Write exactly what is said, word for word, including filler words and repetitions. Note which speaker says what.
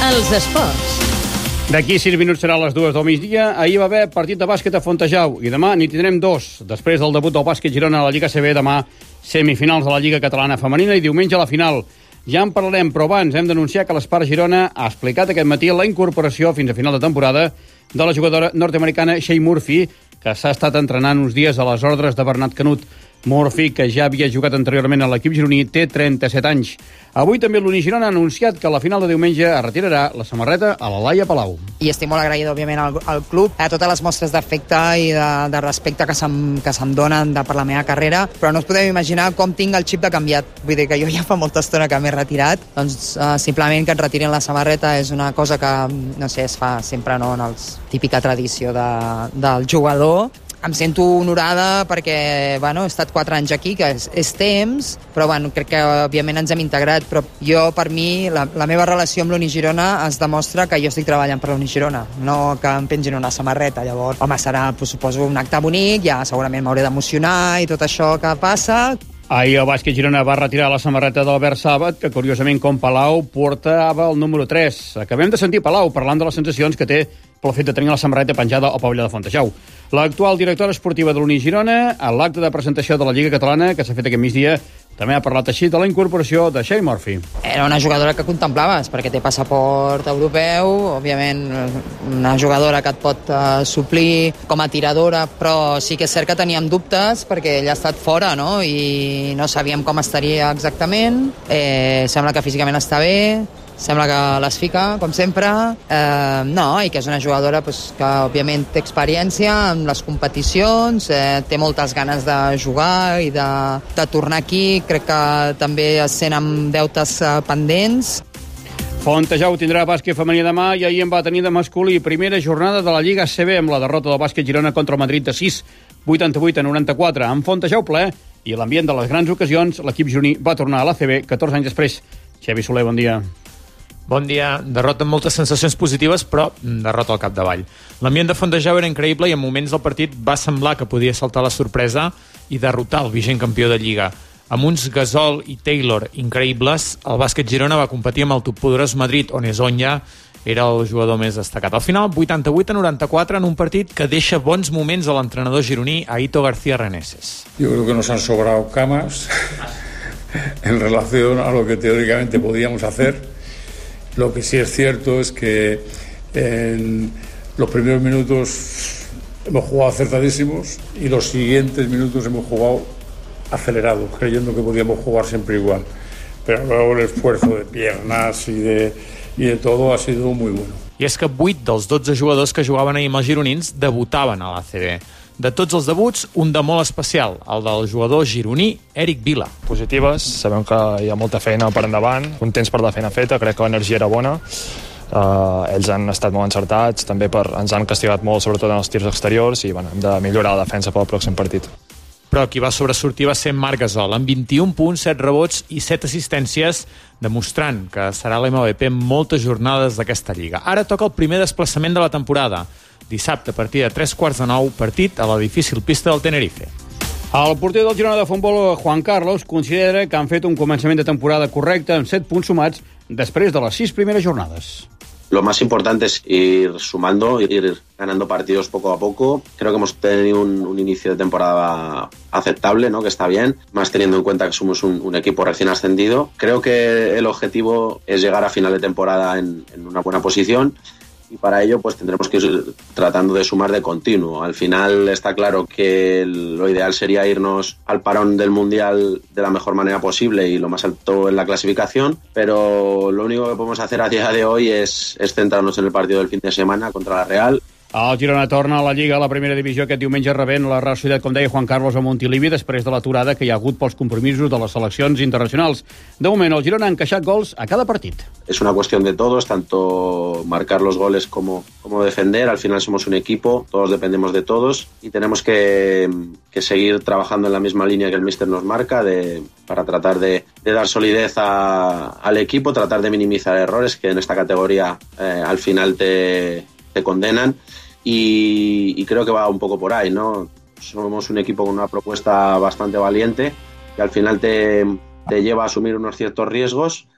Speaker 1: Els esports.
Speaker 2: D'aquí sis minuts serà a les dues del migdia. Ahir va haver partit de bàsquet a Fontejau i demà n'hi tindrem dos. Després del debut del bàsquet Girona a la Lliga A C B, demà semifinals de la Lliga Catalana Femenina i diumenge a la final. Ja en parlarem, però abans hem d'anunciar que l'Espart Girona ha explicat aquest matí la incorporació fins a final de temporada de la jugadora nord-americana Shea Murphy, que s'ha estat entrenant uns dies a les ordres de Bernat Canut. Murphy, que ja havia jugat anteriorment a l'equip gironí, té trenta-set anys. Avui també l'Uni Girona ha anunciat que a la final de diumenge es retirarà la samarreta a la Laia Palau.
Speaker 3: I estic molt agraïda, òbviament, al, al club, a totes les mostres d'afecte i de, de respecte que se'm, que se'm donen de, per la meva carrera, però no us podeu imaginar com tinc el xip de canviat. Vull dir que jo ja fa molta estona que m'he retirat, doncs uh, simplement que et retirin la samarreta és una cosa que, no sé, es fa sempre, no?, en els típica tradició de, del jugador. Em sento honorada perquè, bueno, he estat quatre anys aquí, que és, és temps, però, bueno, crec que, òbviament, ens hem integrat, però jo, per mi, la, la meva relació amb l'Uni Girona es demostra que jo estic treballant per l'Uni Girona, no que em pengin una samarreta. Llavors, home, serà, pues, suposo, un acte bonic, ja segurament m'hauré d'emocionar i tot això que passa.
Speaker 2: Ahir el bàsquet Girona va retirar la samarreta d'Albert Sàbat, que curiosament com Palau portava el número tres. Acabem de sentir Palau parlant de les sensacions que té pel fet de tenir la samarreta penjada al pavelló de Fontejau. L'actual directora esportiva de l'Uni Girona, a l'acte de presentació de la Lliga Catalana, que s'ha fet aquest migdia, també ha parlat així de la incorporació de Shea Murphy.
Speaker 3: Era una jugadora que contemplaves, perquè té passaport europeu, òbviament una jugadora que et pot uh, suplir com a tiradora, però sí que és cert que teníem dubtes, perquè ella ha estat fora, no?, i no sabíem com estaria exactament. Eh, sembla que físicament està bé, sembla que les fica, com sempre. Eh, no, i que és una jugadora pues, que, òbviament, té experiència en les competicions, eh, té moltes ganes de jugar i de, de tornar aquí. Crec que també es sent amb deutes eh, pendents.
Speaker 2: Fontejau tindrà bàsquet femení demà i ahir en va tenir de masculí. Primera jornada de la Lliga A C B amb la derrota del bàsquet Girona contra el Madrid de sis, vuitanta-vuit a noranta-quatre. En Fontejau ple i l'ambient de les grans ocasions, l'equip gironí va tornar a l'A C B catorze anys després. Xavi Soler, bon dia.
Speaker 4: Bon dia. Derrota amb moltes sensacions positives, però derrota al capdavall. L'ambient de Fontejau era increïble i en moments del partit va semblar que podia saltar la sorpresa i derrotar el vigent campió de Lliga. Amb uns Gasol i Taylor increïbles, el bàsquet Girona va competir amb el toppoderós Madrid, on Ezonia era el jugador més destacat. Al final, vuitanta-vuit a noranta-quatre en un partit que deixa bons moments a l'entrenador gironí Aito García Reneses.
Speaker 5: Yo creo que nos han sobrado camas en relación a lo que teóricamente podíamos hacer. Lo que sí es cierto es que en los primeros minutos hemos jugado acertadísimos y los siguientes minutos hemos jugado acelerados, creyendo que podíamos jugar siempre igual. Pero luego el esfuerzo de piernas y de, y de todo ha sido muy bueno.
Speaker 4: I és que vuit dels dotze jugadors que jugaven ahir amb els gironins debutaven a l'A C B. De tots els debuts, un de molt especial, el del jugador gironí Eric Vila.
Speaker 6: Positives, sabem que hi ha molta feina per endavant, contents per la feina feta, crec que l'energia era bona. Uh, ells han estat molt encertats, també per, ens han castigat molt, sobretot en els tirs exteriors, i bueno, hem de millorar la defensa pel pròxim partit.
Speaker 4: Però qui va sobresortir va ser Marc Gasol, amb vint-i-un punts, set rebots i set assistències, demostrant que serà l'M V P en moltes jornades d'aquesta lliga. Ara toca el primer desplaçament de la temporada. Dissabte, a partir de tres quarts de nou, partit a la difícil pista del Tenerife.
Speaker 2: El porter del Girona de futbol, Juan Carlos, considera que han fet un començament de temporada correcte amb set punts sumats després de les sis primeres jornades.
Speaker 7: Lo más importante es ir sumando, ir ganando partidos poco a poco. Creo que hemos tenido un, un inicio de temporada aceptable, ¿no?, que está bien, más teniendo en cuenta que somos un, un equipo recién ascendido. Creo que el objetivo es llegar a final de temporada en, en una buena posición. Y para ello pues tendremos que ir tratando de sumar de continuo. Al final está claro que lo ideal sería irnos al parón del Mundial de la mejor manera posible y lo más alto en la clasificación, pero lo único que podemos hacer a día de hoy es, es centrarnos en el partido del fin de semana contra la Real.
Speaker 2: El Girona torna a la Lliga a la primera divisió aquest diumenge rebent la Real Sociedad, com deia Juan Carlos, a Montilivi després de l'aturada que hi ha hagut pels compromisos de les seleccions internacionals. De moment, el Girona ha encaixat gols a cada partit.
Speaker 7: Es una cuestión de todos, tanto marcar los goles como, como defender. Al final somos un equipo, todos dependemos de todos y tenemos que, que seguir trabajando en la misma línea que el míster nos marca de, para tratar de, de dar solidez a, al equipo, tratar de minimizar errores que en esta categoría eh, al final te, te condenan. Y, y creo que va un poco por ahí, ¿no? Somos un equipo con una propuesta bastante valiente que al final te, te lleva a asumir unos ciertos riesgos